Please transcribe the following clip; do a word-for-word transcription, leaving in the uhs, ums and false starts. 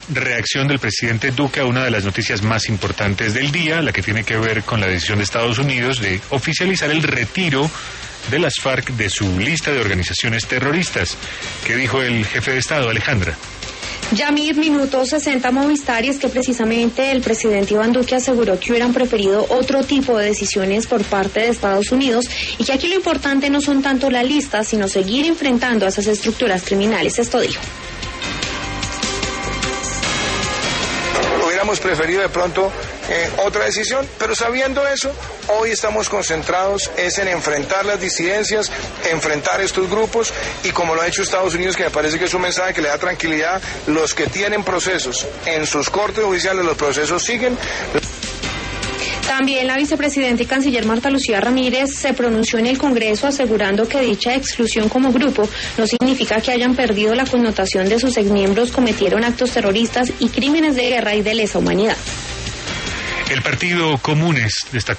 Reacción del presidente Duque a una de las noticias más importantes del día, la que tiene que ver con la decisión de Estados Unidos de oficializar el retiro de las FARC de su lista de organizaciones terroristas. ¿Qué dijo el jefe de Estado, Alejandra? Yamir, minuto sesenta Movistar, y es que precisamente el presidente Iván Duque aseguró que hubieran preferido otro tipo de decisiones por parte de Estados Unidos y que aquí lo importante no son tanto las listas, sino seguir enfrentando a esas estructuras criminales. Esto dijo. Hubiéramos preferido de pronto eh, otra decisión, pero sabiendo eso, hoy estamos concentrados es en enfrentar las disidencias, enfrentar estos grupos, y como lo ha hecho Estados Unidos, que me parece que es un mensaje que le da tranquilidad, los que tienen procesos en sus cortes judiciales, los procesos siguen. También la vicepresidenta y canciller Marta Lucía Ramírez se pronunció en el Congreso asegurando que dicha exclusión como grupo no significa que hayan perdido la connotación de sus exmiembros cometieron actos terroristas y crímenes de guerra y de lesa humanidad. El Partido Comunes destacó